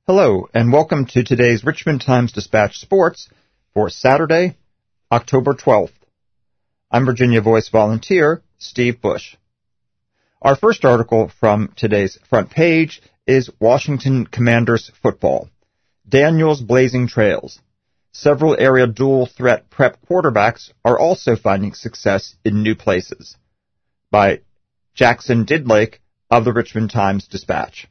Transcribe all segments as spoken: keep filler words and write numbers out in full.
Hello, and welcome to today's Richmond Times-Dispatch Sports for Saturday, October twelfth. I'm Virginia Voice volunteer Steve Bush. Our first article from today's front page is Washington Commanders football. Daniels blazing trails. Several area dual-threat prep quarterbacks are also finding success in new places. By Jackson Didlake of the Richmond Times-Dispatch.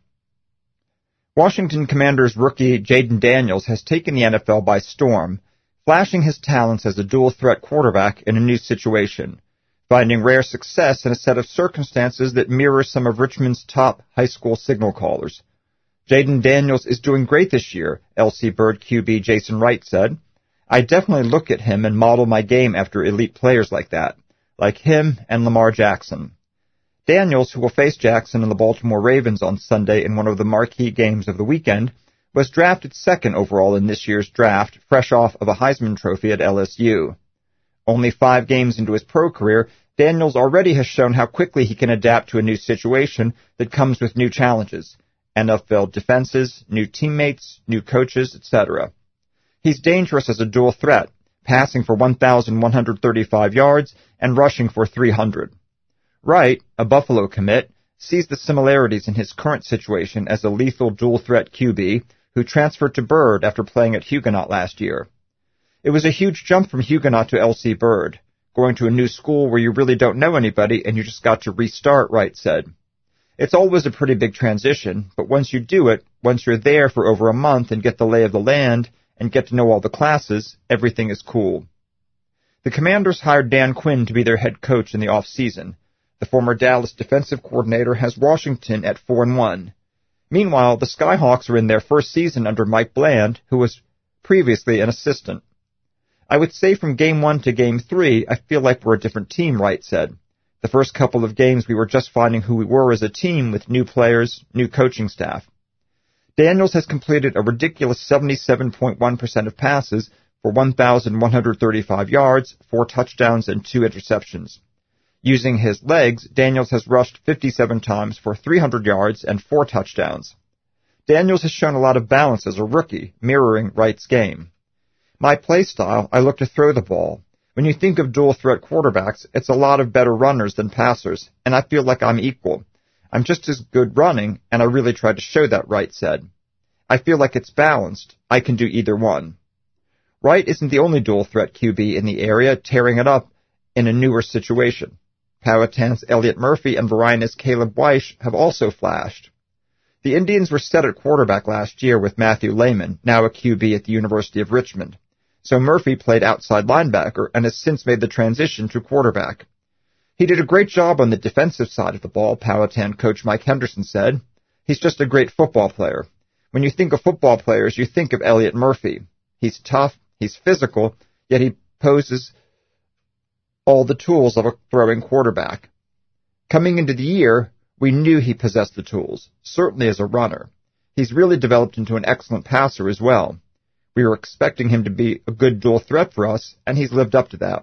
Washington Commanders rookie Jayden Daniels has taken the N F L by storm, flashing his talents as a dual-threat quarterback in a new situation, finding rare success in a set of circumstances that mirror some of Richmond's top high school signal callers. Jayden Daniels is doing great this year, L C Bird Q B Jason Wright said. I definitely look at him and model my game after elite players like that, like him and Lamar Jackson. Daniels, who will face Jackson and the Baltimore Ravens on Sunday in one of the marquee games of the weekend, was drafted second overall in this year's draft, fresh off of a Heisman Trophy at L S U. Only five games into his pro career, Daniels already has shown how quickly he can adapt to a new situation that comes with new challenges, N F L defenses, new teammates, new coaches, et cetera. He's dangerous as a dual threat, passing for one thousand one hundred thirty-five yards and rushing for three hundred. Wright, a Buffalo commit, sees the similarities in his current situation as a lethal dual-threat Q B who transferred to Bird after playing at Huguenot last year. It was a huge jump from Huguenot to L C Bird, going to a new school where you really don't know anybody and you just got to restart, Wright said. It's always a pretty big transition, but once you do it, once you're there for over a month and get the lay of the land and get to know all the classes, everything is cool. The Commanders hired Dan Quinn to be their head coach in the off-season. The former Dallas defensive coordinator has Washington at four and one. Meanwhile, the Skyhawks are in their first season under Mike Bland, who was previously an assistant. I would say from game one to game three, I feel like we're a different team, Wright said. The first couple of games we were just finding who we were as a team with new players, new coaching staff. Daniels has completed a ridiculous seventy-seven point one percent of passes for one thousand one hundred thirty-five yards, four touchdowns, and two interceptions. Using his legs, Daniels has rushed fifty-seven times for three hundred yards and four touchdowns. Daniels has shown a lot of balance as a rookie, mirroring Wright's game. My play style, I look to throw the ball. When you think of dual-threat quarterbacks, it's a lot of better runners than passers, and I feel like I'm equal. I'm just as good running, and I really try to show that, Wright said. I feel like it's balanced. I can do either one. Wright isn't the only dual-threat Q B in the area tearing it up in a newer situation. Powhatan's Elliott Murphy and Varina's Caleb Weish have also flashed. The Indians were set at quarterback last year with Matthew Lehman, now a Q B at the University of Richmond. So Murphy played outside linebacker and has since made the transition to quarterback. He did a great job on the defensive side of the ball, Powhatan coach Mike Henderson said. He's just a great football player. When you think of football players, you think of Elliott Murphy. He's tough, he's physical, yet he poses all the tools of a throwing quarterback. Coming into the year, we knew he possessed the tools, certainly as a runner. He's really developed into an excellent passer as well. We were expecting him to be a good dual threat for us, and he's lived up to that.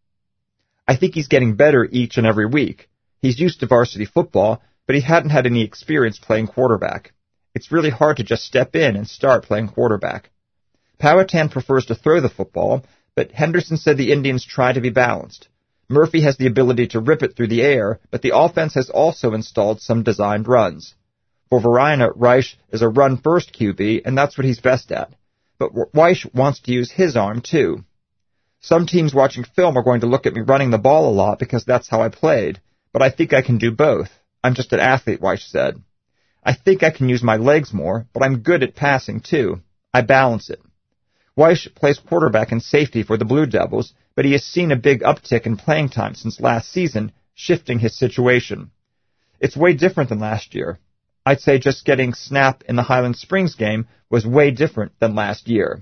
I think he's getting better each and every week. He's used to varsity football, but he hadn't had any experience playing quarterback. It's really hard to just step in and start playing quarterback. Powhatan prefers to throw the football, but Henderson said the Indians try to be balanced. Murphy has the ability to rip it through the air, but the offense has also installed some designed runs. For Varina, Weish is a run-first Q B, and that's what he's best at. But Weish wants to use his arm, too. Some teams watching film are going to look at me running the ball a lot because that's how I played, but I think I can do both. I'm just an athlete, Weish said. I think I can use my legs more, but I'm good at passing, too. I balance it. Weish plays quarterback and safety for the Blue Devils, but he has seen a big uptick in playing time since last season, shifting his situation. It's way different than last year. I'd say just getting snap in the Highland Springs game was way different than last year.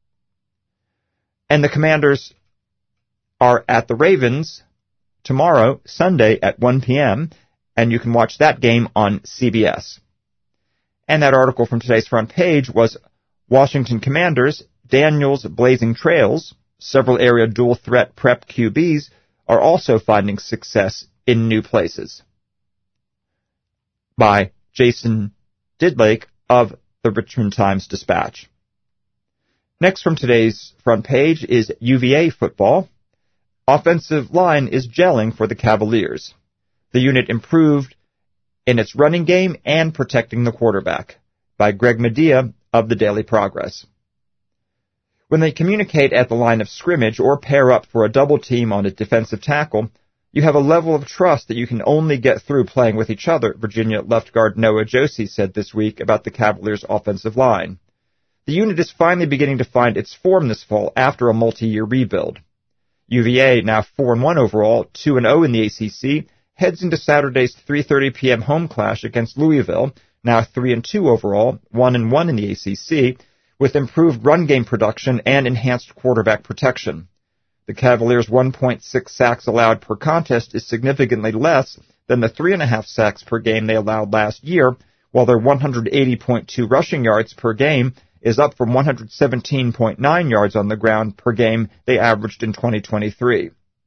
And the Commanders are at the Ravens tomorrow, Sunday at one p.m., and you can watch that game on C B S. And that article from today's front page was Washington Commanders, Daniels blazing trails. Several area dual-threat prep Q Bs are also finding success in new places. By Jason Didlake of the Richmond Times-Dispatch. Next from today's front page is U V A football. Offensive line is gelling for the Cavaliers. The unit improved in its running game and protecting the quarterback, by Greg Medea of the Daily Progress. When they communicate at the line of scrimmage or pair up for a double team on a defensive tackle, you have a level of trust that you can only get through playing with each other, Virginia left guard Noah Josie said this week about the Cavaliers' offensive line. The unit is finally beginning to find its form this fall after a multi-year rebuild. U V A, now four and one overall, two and oh in the A C C, heads into Saturday's three thirty p.m. home clash against Louisville, now three and two overall, one and one in the A C C, with improved run game production and enhanced quarterback protection. The Cavaliers' one point six sacks allowed per contest is significantly less than the three point five sacks per game they allowed last year, while their one hundred eighty point two rushing yards per game is up from one hundred seventeen point nine yards on the ground per game they averaged in twenty twenty-three.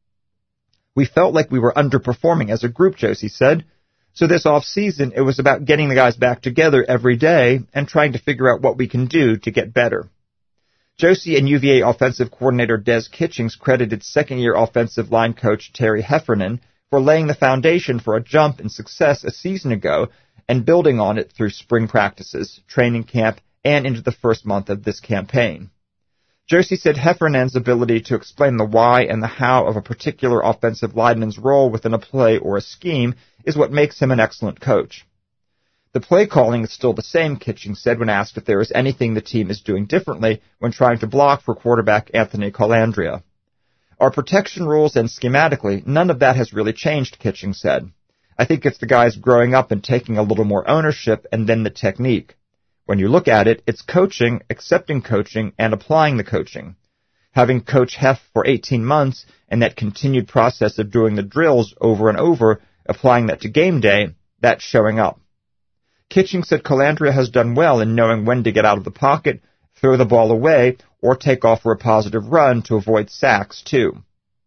We felt like we were underperforming as a group, Josie said, so this off-season it was about getting the guys back together every day and trying to figure out what we can do to get better. Josie and U V A offensive coordinator Des Kitchings credited second-year offensive line coach Terry Heffernan for laying the foundation for a jump in success a season ago and building on it through spring practices, training camp, and into the first month of this campaign. Josie said Heffernan's ability to explain the why and the how of a particular offensive lineman's role within a play or a scheme is what makes him an excellent coach. The play calling is still the same, Kitchings said when asked if there is anything the team is doing differently when trying to block for quarterback Anthony Colandrea. Our protection rules and schematically, none of that has really changed, Kitchings said. I think it's the guys growing up and taking a little more ownership and then the technique. When you look at it, it's coaching, accepting coaching, and applying the coaching. Having Coach Heff for eighteen months and that continued process of doing the drills over and over, applying that to game day, that's showing up. Kitchings said Colandrea has done well in knowing when to get out of the pocket, throw the ball away, or take off for a positive run to avoid sacks, too.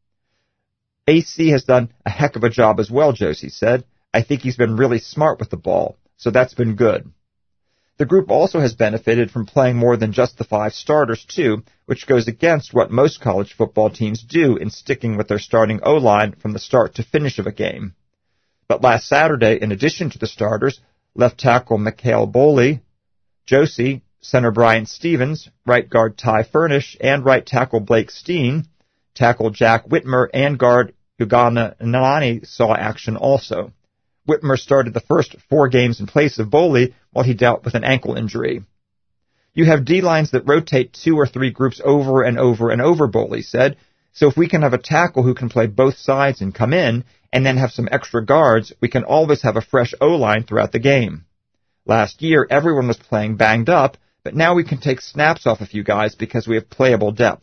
A C has done a heck of a job as well, Josie said. I think he's been really smart with the ball, so that's been good. The group also has benefited from playing more than just the five starters, too, which goes against what most college football teams do in sticking with their starting O-line from the start to finish of a game. But last Saturday, in addition to the starters, left tackle Mikhail Boley, Josie, center Brian Stevens, right guard Ty Furnish, and right tackle Blake Steen, tackle Jack Whitmer, and guard Ugonna Nalani saw action also. Whitmer started the first four games in place of Boley while he dealt with an ankle injury. You have D-lines that rotate two or three groups over and over and over, Boley said, so if we can have a tackle who can play both sides and come in, and then have some extra guards, we can always have a fresh O-line throughout the game. Last year, everyone was playing banged up, but now we can take snaps off a few guys because we have playable depth.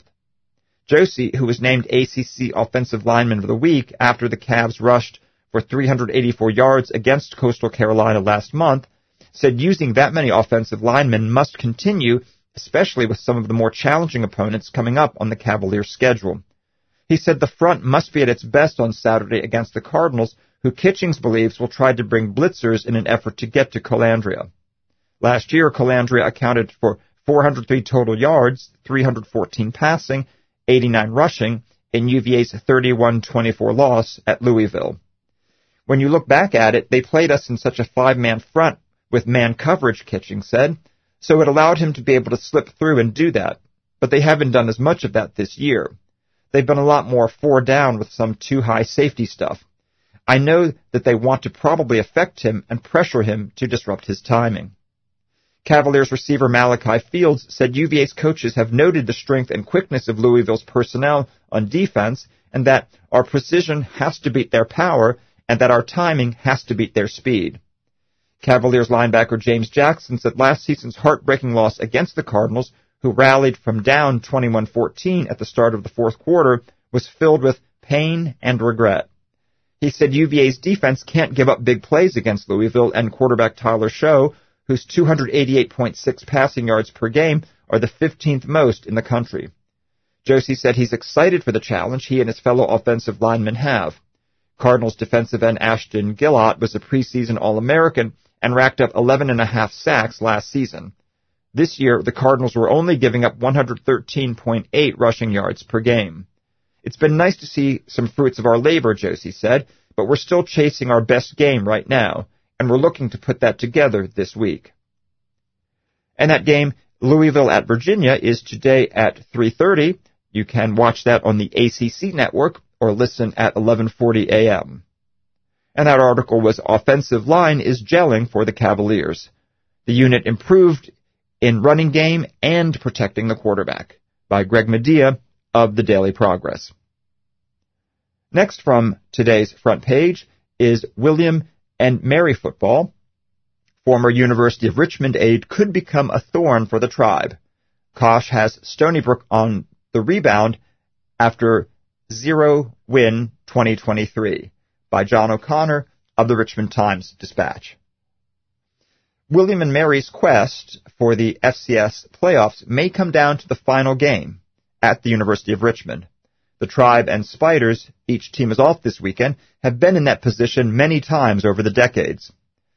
Josie, who was named A C C Offensive Lineman of the Week after the Cavs rushed for three hundred eighty-four yards against Coastal Carolina last month, said using that many offensive linemen must continue, especially with some of the more challenging opponents coming up on the Cavaliers' schedule. He said the front must be at its best on Saturday against the Cardinals, who Kitchings believes will try to bring blitzers in an effort to get to Colandrea. Last year, Colandrea accounted for four hundred three total yards, three hundred fourteen passing, eighty-nine rushing, in U V A's thirty-one twenty-four loss at Louisville. When you look back at it, they played us in such a five-man front with man coverage, Kitchings said, so it allowed him to be able to slip through and do that. But they haven't done as much of that this year. They've been a lot more four down with some too-high safety stuff. I know that they want to probably affect him and pressure him to disrupt his timing. Cavaliers receiver Malachi Fields said U V A's coaches have noted the strength and quickness of Louisville's personnel on defense and that our precision has to beat their power and that our timing has to beat their speed. Cavaliers linebacker James Jackson said last season's heartbreaking loss against the Cardinals, who rallied from down twenty-one fourteen at the start of the fourth quarter, was filled with pain and regret. He said U V A's defense can't give up big plays against Louisville, and quarterback Tyler Show, whose two hundred eighty-eight point six passing yards per game are the fifteenth most in the country. Josie said he's excited for the challenge he and his fellow offensive linemen have. Cardinals defensive end Ashton Gillott was a preseason All-American and racked up eleven and a half sacks last season. This year, the Cardinals were only giving up one hundred thirteen point eight rushing yards per game. It's been nice to see some fruits of our labor, Josie said, but we're still chasing our best game right now, and we're looking to put that together this week. And that game, Louisville at Virginia, is today at three thirty. You can watch that on the A C C network or listen at eleven forty a.m. And that article was Offensive Line is Gelling for the Cavaliers. The unit improved in running game and protecting the quarterback, by Greg Medea of the Daily Progress. Next from today's front page is William and Mary football. Former University of Richmond aide could become a thorn for the Tribe. Kosh has Stony Brook on the rebound after zero-win twenty twenty-three, by John O'Connor of the Richmond Times-Dispatch. William and Mary's quest for the F C S playoffs may come down to the final game at the University of Richmond. The Tribe and Spiders, each team is off this weekend, have been in that position many times over the decades.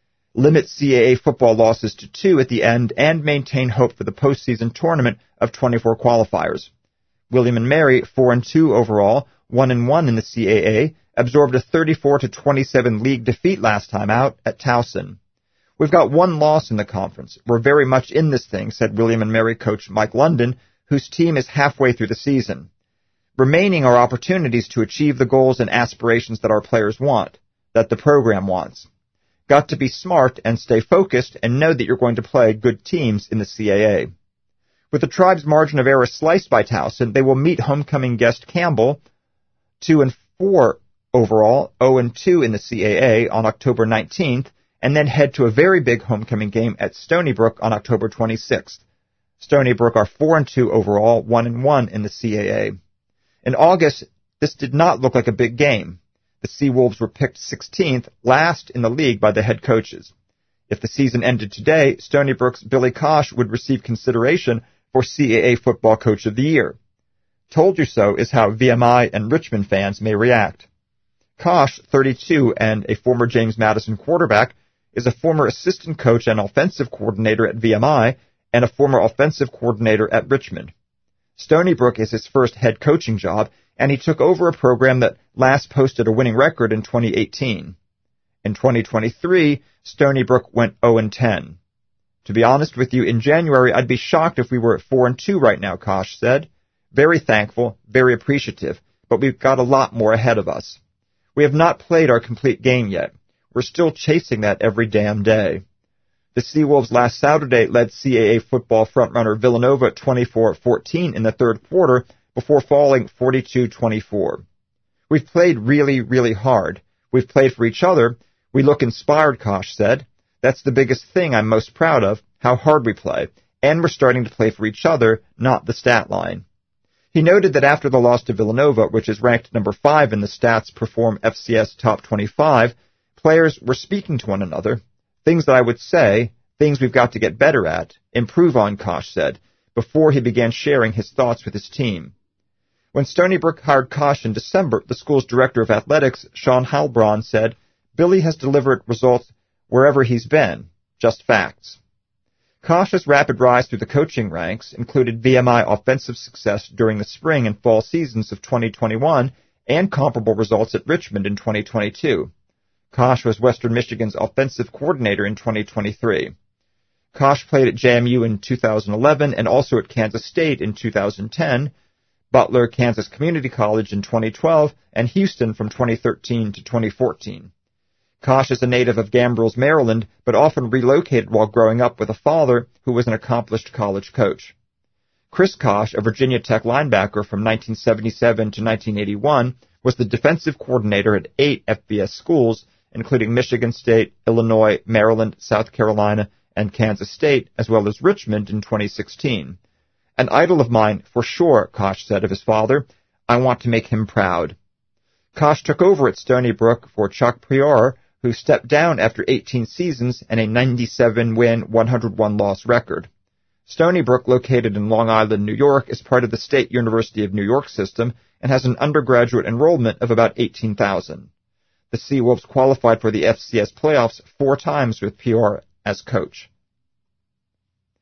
Limit C A A football losses to two at the end and maintain hope for the postseason tournament of twenty-four qualifiers. William and Mary, four and two overall, one and one in the C A A, absorbed a thirty-four to twenty-seven league defeat last time out at Towson. We've got one loss in the conference. We're very much in this thing, said William and Mary coach Mike London, whose team is halfway through the season. Remaining are opportunities to achieve the goals and aspirations that our players want, that the program wants. Got to be smart and stay focused and know that you're going to play good teams in the C A A. With the Tribe's margin of error sliced by Towson, they will meet homecoming guest Campbell, two and four overall, oh and two in the C A A on October nineteenth, and then head to a very big homecoming game at Stony Brook on October twenty-sixth. Stony Brook are four and two overall, one and one in the C A A. In August, this did not look like a big game. The Seawolves were picked sixteenth, last in the league by the head coaches. If the season ended today, Stony Brook's Billy Kosh would receive consideration for C A A Football Coach of the Year. Told you so is how V M I and Richmond fans may react. Kosh, thirty-two and a former James Madison quarterback, is a former assistant coach and offensive coordinator at V M I and a former offensive coordinator at Richmond. Stony Brook is his first head coaching job, and he took over a program that last posted a winning record in twenty eighteen. In twenty twenty-three, Stony Brook went oh and ten. To be honest with you, in January, I'd be shocked if we were at four and two right now, Kosh said. Very thankful, very appreciative, but we've got a lot more ahead of us. We have not played our complete game yet. We're still chasing that every damn day. The Seawolves last Saturday led C A A football frontrunner Villanova twenty-four fourteen in the third quarter before falling forty-two twenty-four. We've played really, really hard. We've played for each other. We look inspired, Kosh said. That's the biggest thing I'm most proud of, how hard we play. And we're starting to play for each other, not the stat line. He noted that after the loss to Villanova, which is ranked number five in the Stats Perform F C S Top twenty-five, players were speaking to one another. Things that I would say, things we've got to get better at, improve on, Kosh said, before he began sharing his thoughts with his team. When Stony Brook hired Kosh in December, the school's director of athletics, Sean Heilbronn, said, Billy has delivered results wherever he's been, just facts. Kosh's rapid rise through the coaching ranks included V M I offensive success during the spring and fall seasons of twenty twenty-one and comparable results at Richmond in twenty twenty-two. Kosh was Western Michigan's offensive coordinator in twenty twenty-three. Kosh played at J M U in two thousand eleven and also at Kansas State in two thousand ten, Butler Kansas Community College in twenty twelve, and Houston from twenty thirteen to twenty fourteen. Kosh is a native of Gambrills, Maryland, but often relocated while growing up with a father who was an accomplished college coach. Chris Kosh, a Virginia Tech linebacker from nineteen seventy-seven to nineteen eighty-one, was the defensive coordinator at eight F B S schools, including Michigan State, Illinois, Maryland, South Carolina, and Kansas State, as well as Richmond in twenty sixteen. An idol of mine, for sure, Kosh said of his father. I want to make him proud. Kosh took over at Stony Brook for Chuck Prior, who stepped down after eighteen seasons and a ninety-seven win, one hundred one loss record. Stony Brook, located in Long Island, New York, is part of the State University of New York system and has an undergraduate enrollment of about eighteen thousand. The Seawolves qualified for the F C S playoffs four times with P R as coach.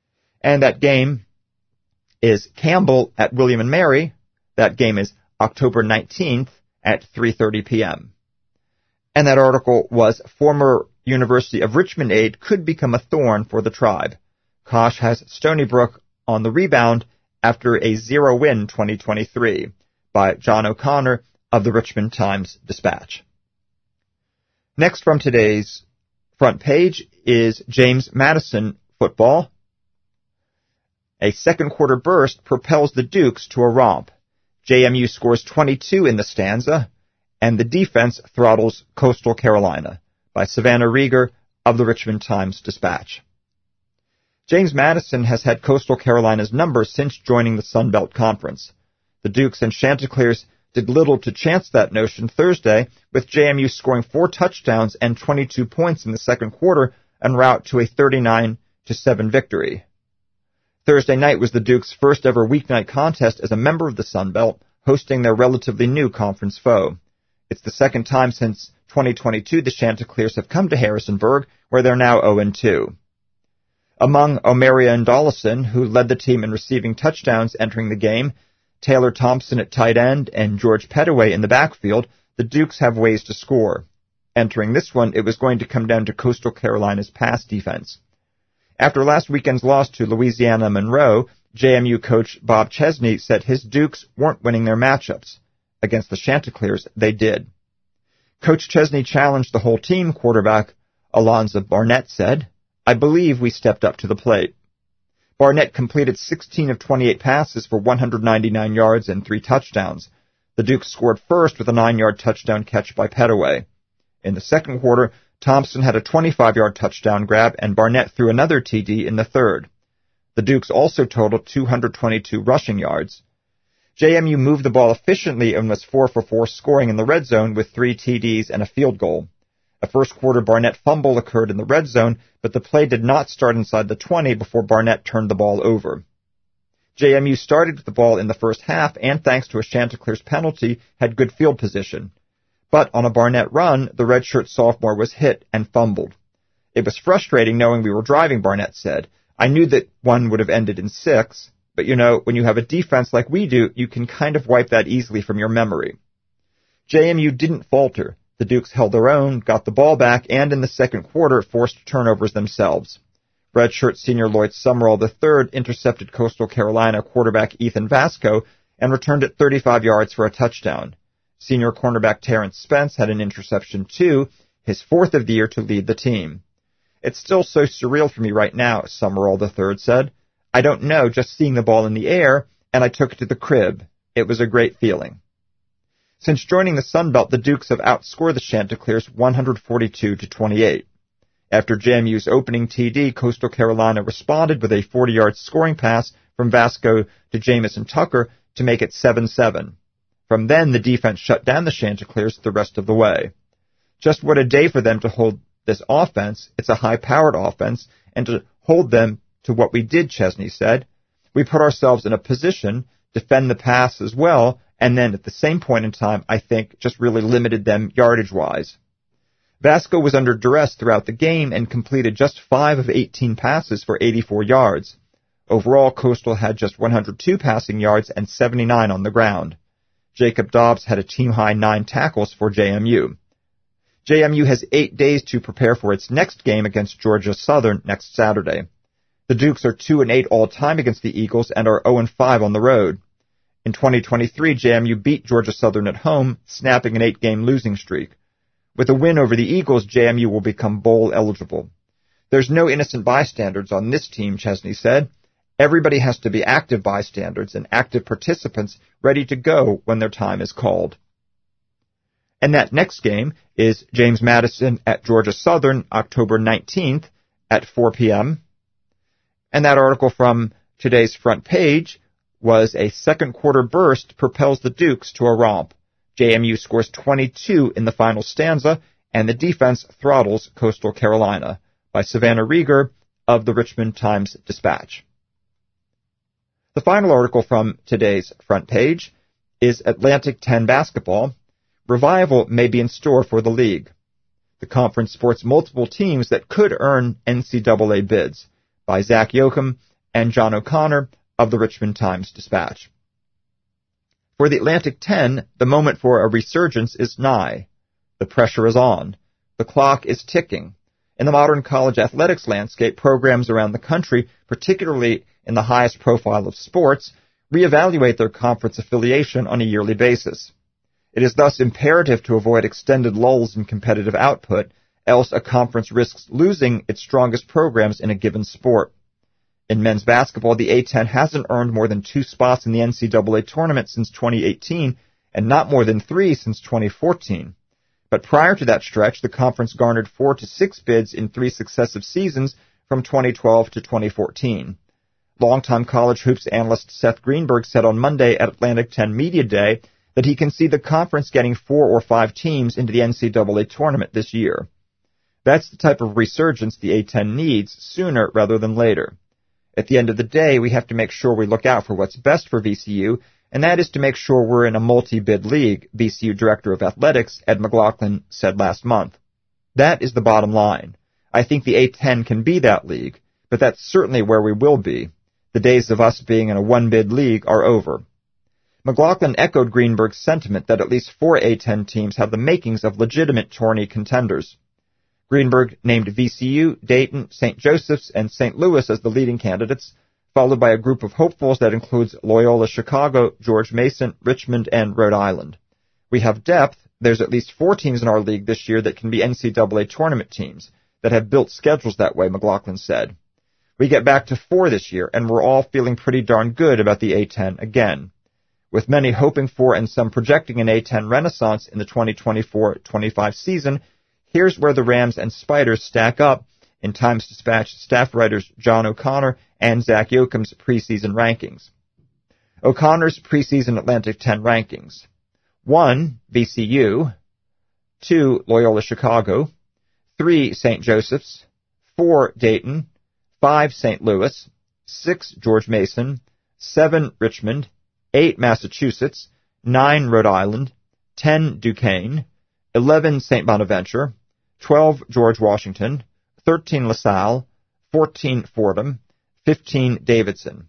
And that game is Campbell at William and Mary. That game is October nineteenth at three thirty p.m. And that article was former University of Richmond aide could become a thorn for the Tribe. Kosh has Stony Brook on the rebound after a zero-win twenty twenty-three by John O'Connor of the Richmond Times-Dispatch. Next from today's front page is James Madison football. A second quarter burst propels the Dukes to a romp. J M U scores twenty-two in the stanza, and the defense throttles Coastal Carolina by Savannah Rieger of the Richmond Times-Dispatch. James Madison has had Coastal Carolina's number since joining the Sun Belt Conference. The Dukes and Chanticleers did little to chance that notion Thursday, with J M U scoring four touchdowns and twenty-two points in the second quarter en route to a thirty-nine to seven victory. Thursday night was the Dukes' first ever weeknight contest as a member of the Sun Belt, hosting their relatively new conference foe. It's the second time since twenty twenty-two the Chanticleers have come to Harrisonburg, where they're now oh and two. Among Omeria and Dollison, who led the team in receiving touchdowns entering the game, Taylor Thompson at tight end and George Pettaway in the backfield, the Dukes have ways to score. Entering this one, it was going to come down to Coastal Carolina's pass defense. After last weekend's loss to Louisiana Monroe, J M U coach Bob Chesney said his Dukes weren't winning their matchups. Against the Chanticleers, they did. Coach Chesney challenged the whole team, quarterback Alonzo Barnett said, "I believe we stepped up to the plate." Barnett completed sixteen of twenty-eight passes for one hundred ninety-nine yards and three touchdowns. The Dukes scored first with a nine-yard touchdown catch by Pettaway. In the second quarter, Thompson had a twenty-five-yard touchdown grab, and Barnett threw another T D in the third. The Dukes also totaled two hundred twenty-two rushing yards. J M U moved the ball efficiently and was four for four scoring in the red zone with three T Ds and a field goal. A first-quarter Barnett fumble occurred in the red zone, but the play did not start inside the twenty before Barnett turned the ball over. J M U started with the ball in the first half and, thanks to a Chanticleers penalty, had good field position. But on a Barnett run, the redshirt sophomore was hit and fumbled. "It was frustrating knowing we were driving," Barnett said. "I knew that one would have ended in six, but you know, when you have a defense like we do, you can kind of wipe that easily from your memory." J M U didn't falter. The Dukes held their own, got the ball back, and in the second quarter forced turnovers themselves. Redshirt senior Lloyd Summerall the third intercepted Coastal Carolina quarterback Ethan Vasco and returned it thirty-five yards for a touchdown. Senior cornerback Terrence Spence had an interception too, his fourth of the year to lead the team. "It's still so surreal for me right now," Summerall the third said. "I don't know, just seeing the ball in the air, and I took it to the crib. It was a great feeling." Since joining the Sun Belt, the Dukes have outscored the Chanticleers one hundred forty-two to twenty-eight. After J M U's opening T D, Coastal Carolina responded with a forty-yard scoring pass from Vasco to Jamison Tucker to make it seven seven. From then, the defense shut down the Chanticleers the rest of the way. Just what a day for them to hold this offense. It's a high-powered offense, and to hold them to what we did, Chesney said. "We put ourselves in a position, defend the pass as well, and then at the same point in time, I think, just really limited them yardage-wise." Vasco was under duress throughout the game and completed just five of eighteen passes for eighty-four yards. Overall, Coastal had just one hundred two passing yards and seventy-nine on the ground. Jacob Dobbs had a team-high nine tackles for J M U. J M U has eight days to prepare for its next game against Georgia Southern next Saturday. The Dukes are two and eight all-time against the Eagles and are oh and five on the road. In twenty twenty-three, J M U beat Georgia Southern at home, snapping an eight-game losing streak. With a win over the Eagles, J M U will become bowl eligible. "There's no innocent bystanders on this team," Chesney said. "Everybody has to be active bystanders and active participants ready to go when their time is called." And that next game is James Madison at Georgia Southern, October nineteenth at four p.m. And that article from today's front page was "A second quarter burst propels the Dukes to a romp. J M U scores twenty-two in the final stanza, and the defense throttles Coastal Carolina," by Savannah Rieger of the Richmond Times-Dispatch. The final article from today's front page is Atlantic ten basketball. Revival may be in store for the league. The conference sports multiple teams that could earn N C double A bids, by Zach Yoakum and John O'Connor of the Richmond Times-Dispatch. For the Atlantic ten, the moment for a resurgence is nigh. The pressure is on. The clock is ticking. In the modern college athletics landscape, programs around the country, particularly in the highest profile of sports, reevaluate their conference affiliation on a yearly basis. It is thus imperative to avoid extended lulls in competitive output, else a conference risks losing its strongest programs in a given sport. In men's basketball, the A ten hasn't earned more than two spots in the N C double A tournament since twenty eighteen, and not more than three since twenty fourteen. But prior to that stretch, the conference garnered four to six bids in three successive seasons from twenty twelve to twenty fourteen. Longtime college hoops analyst Seth Greenberg said on Monday at Atlantic ten Media Day that he can see the conference getting four or five teams into the N C double A tournament this year. That's the type of resurgence the A ten needs sooner rather than later. At the end of the day, we have to make sure we look out for what's best for V C U, and that is to make sure we're in a multi-bid league, V C U Director of Athletics Ed McLaughlin said last month. That is the bottom line. I think the A ten can be that league, but that's certainly where we will be. The days of us being in a one-bid league are over. McLaughlin echoed Greenberg's sentiment that at least four A ten teams have the makings of legitimate tourney contenders. Greenberg named V C U, Dayton, Saint Joseph's, and Saint Louis as the leading candidates, followed by a group of hopefuls that includes Loyola Chicago, George Mason, Richmond, and Rhode Island. We have depth. There's at least four teams in our league this year that can be N C double A tournament teams, that have built schedules that way, McLaughlin said. We get back to four this year, and we're all feeling pretty darn good about the A ten again. With many hoping for and some projecting an A ten renaissance in the twenty twenty-four twenty-five season, here's where the Rams and Spiders stack up in Times-Dispatch staff writers John O'Connor and Zach Yoakum's preseason rankings. O'Connor's preseason Atlantic ten rankings. one. V C U. two. Loyola Chicago. three. Saint Joseph's. four. Dayton. five. Saint Louis. six. George Mason. seven. Richmond. eight. Massachusetts. nine. Rhode Island. ten. Duquesne. eleven. Saint Bonaventure. twelve. George Washington. thirteen. LaSalle. fourteen. Fordham. fifteen. Davidson.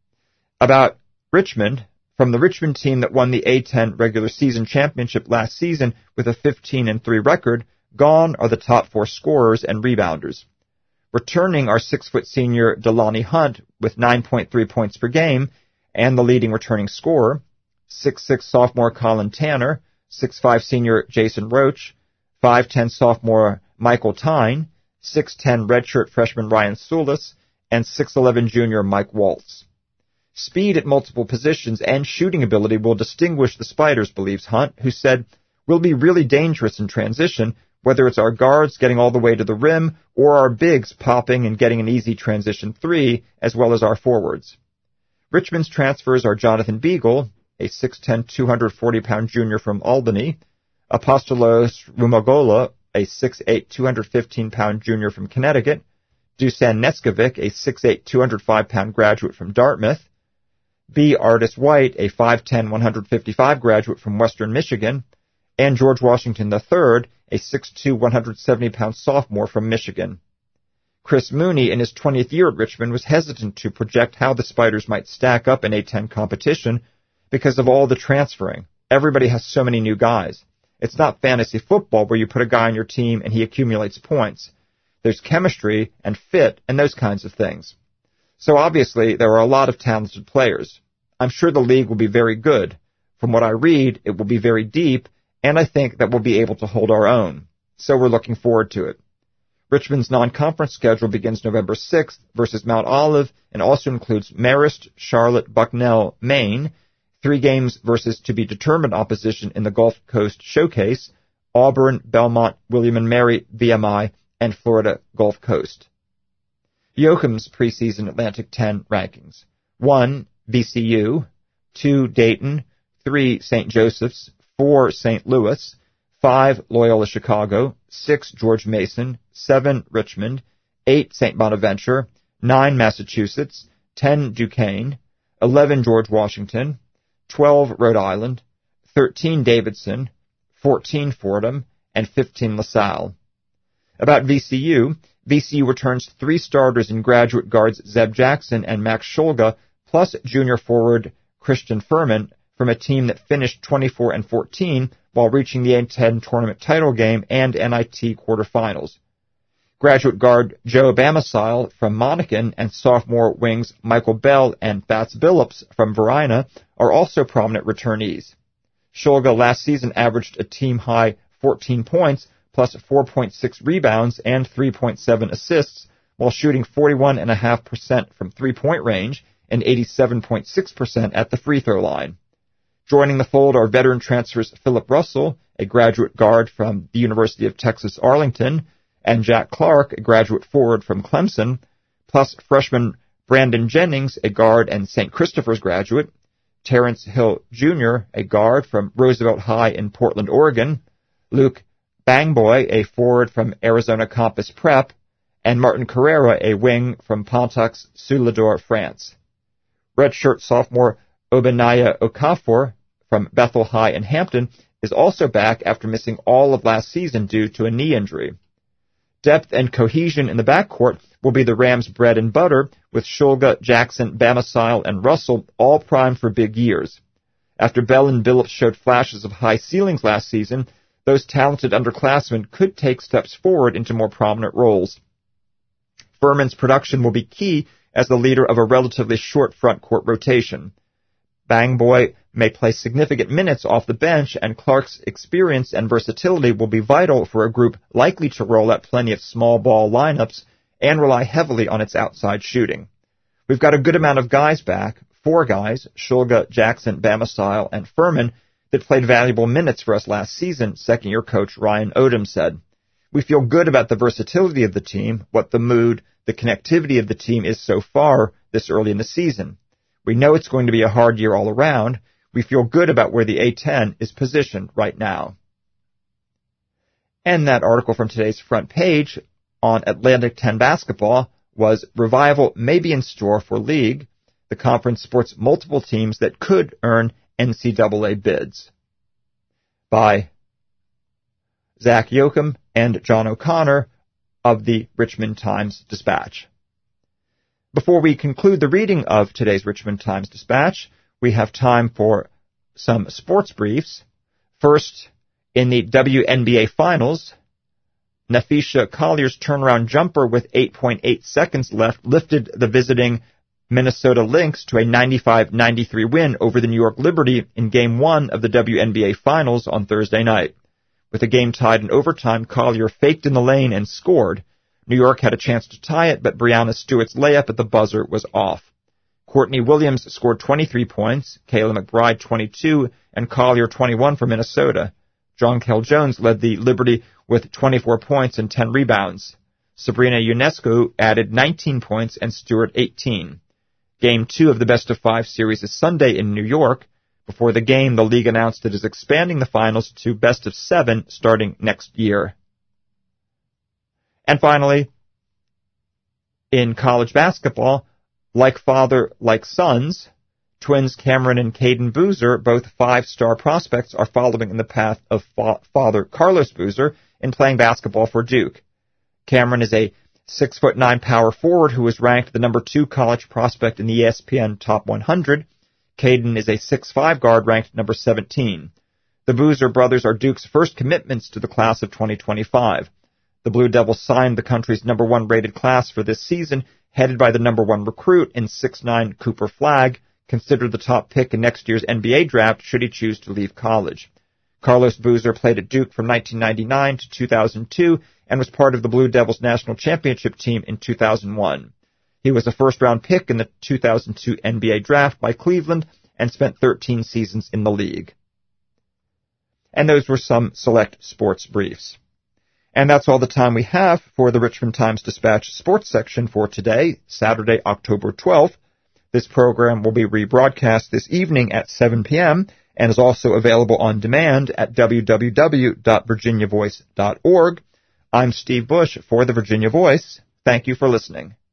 About Richmond, from the Richmond team that won the A ten regular season championship last season with a fifteen and three record, gone are the top four scorers and rebounders. Returning are six-foot senior Delaney Hunt with nine point three points per game and the leading returning scorer, six foot six sophomore Colin Tanner, six foot five senior Jason Roach, five foot ten sophomore Michael Tyne, six foot ten redshirt freshman Ryan Soulis, and six foot eleven junior Mike Waltz. Speed at multiple positions and shooting ability will distinguish the Spiders, believes Hunt, who said, "We'll be really dangerous in transition, whether it's our guards getting all the way to the rim or our bigs popping and getting an easy transition three, as well as our forwards." Richmond's transfers are Jonathan Beagle, a six foot ten, two hundred forty pound junior from Albany, Apostolos Rumagola, a six foot eight, two hundred fifteen pound junior from Connecticut, Dusan Neskovic, a six foot eight, two hundred five pound graduate from Dartmouth, B. Artis White, a five foot ten, one hundred fifty-five graduate from Western Michigan, and George Washington the third, a six foot two, one hundred seventy pound sophomore from Michigan. Chris Mooney, in his twentieth year at Richmond, was hesitant to project how the Spiders might stack up in A ten competition because of all the transferring. Everybody has so many new guys. It's not fantasy football where you put a guy on your team and he accumulates points. There's chemistry and fit and those kinds of things. So obviously, there are a lot of talented players. I'm sure the league will be very good. From what I read, it will be very deep, and I think that we'll be able to hold our own. So we're looking forward to it. Richmond's non-conference schedule begins November sixth versus Mount Olive and also includes Marist, Charlotte, Bucknell, Maine, three games versus to-be-determined opposition in the Gulf Coast Showcase, Auburn, Belmont, William and Mary, V M I, and Florida Gulf Coast. Yoakum's preseason Atlantic ten rankings. one. V C U. two. Dayton. three. Saint Joseph's. four. Saint Louis. five. Loyola Chicago. six. George Mason. seven. Richmond. eight. Saint Bonaventure. nine. Massachusetts. ten. Duquesne. eleven. George Washington. twelve. Rhode Island. thirteen. Davidson. fourteen. Fordham. And fifteen. LaSalle. About V C U, V C U returns three starters in graduate guards Zeb Jackson and Max Shulga, plus junior forward Christian Furman, from a team that finished twenty-four and fourteen while reaching the A ten tournament title game and N I T quarterfinals. Graduate guard Joe Bamasile from Monacan and sophomore wings Michael Bell and Fats Billups from Varina are also prominent returnees. Shulga last season averaged a team-high fourteen points plus four point six rebounds and three point seven assists while shooting forty-one point five percent from three-point range and eighty-seven point six percent at the free throw line. Joining the fold are veteran transfers Philip Russell, a graduate guard from the University of Texas Arlington, and Jack Clark, a graduate forward from Clemson, plus freshman Brandon Jennings, a guard and Saint Christopher's graduate, Terrence Hill Junior, a guard from Roosevelt High in Portland, Oregon, Luke Bangboy, a forward from Arizona Campus Prep, and Martin Carrera, a wing from Pontax Soulador, France. Redshirt sophomore Obenaya Okafor from Bethel High in Hampton is also back after missing all of last season due to a knee injury. Depth and cohesion in the backcourt will be the Rams' bread and butter, with Shulga, Jackson, Bamasile, and Russell all primed for big years. After Bell and Billups showed flashes of high ceilings last season, those talented underclassmen could take steps forward into more prominent roles. Furman's production will be key as the leader of a relatively short front court rotation. Bangboy may play significant minutes off the bench, and Clark's experience and versatility will be vital for a group likely to roll out plenty of small ball lineups and rely heavily on its outside shooting. We've got a good amount of guys back, four guys, Shulga, Jackson, Bamasile, and Furman, that played valuable minutes for us last season, second-year coach Ryan Odom said. We feel good about the versatility of the team, what the mood, the connectivity of the team is so far this early in the season. We know it's going to be a hard year all around. We feel good about where the A ten is positioned right now. And that article from today's front page on Atlantic ten basketball was Revival may be in store for league. The conference sports multiple teams that could earn N C double A bids. By Zach Yoakum and John O'Connor of the Richmond Times-Dispatch. Before we conclude the reading of today's Richmond Times-Dispatch, we have time for some sports briefs. First, in the W N B A Finals, Naphisha Collier's turnaround jumper with eight point eight seconds left lifted the visiting Minnesota Lynx to a ninety-five ninety-three win over the New York Liberty in Game one of the W N B A Finals on Thursday night. With the game tied in overtime, Collier faked in the lane and scored. New York had a chance to tie it, but Brianna Stewart's layup at the buzzer was off. Courtney Williams scored twenty-three points, Kayla McBride twenty-two, and Collier twenty-one for Minnesota. Jonquel Jones led the Liberty with twenty-four points and ten rebounds. Sabrina Ionescu added nineteen points and Stewart eighteen. Game two of the best-of-five series is Sunday in New York. Before the game, the league announced it is expanding the finals to best-of-seven starting next year. And finally, in college basketball, like father, like sons, twins Cameron and Caden Boozer, both five-star prospects, are following in the path of fa- father Carlos Boozer in playing basketball for Duke. Cameron is a six foot nine power forward who was ranked the number two college prospect in the E S P N Top one hundred. Caden is a six foot five guard ranked number seventeen. The Boozer brothers are Duke's first commitments to the class of twenty twenty-five. The Blue Devils signed the country's number one rated class for this season, headed by the number one recruit in six foot nine Cooper Flagg, considered the top pick in next year's N B A draft should he choose to leave college. Carlos Boozer played at Duke from nineteen ninety-nine to two thousand two and was part of the Blue Devils national championship team in two thousand one. He was a first-round pick in the two thousand two N B A draft by Cleveland and spent thirteen seasons in the league. And those were some select sports briefs. And that's all the time we have for the Richmond Times-Dispatch sports section for today, Saturday, October twelfth. This program will be rebroadcast this evening at seven p.m. and is also available on demand at w w w dot virginia voice dot org. I'm Steve Bush for the Virginia Voice. Thank you for listening.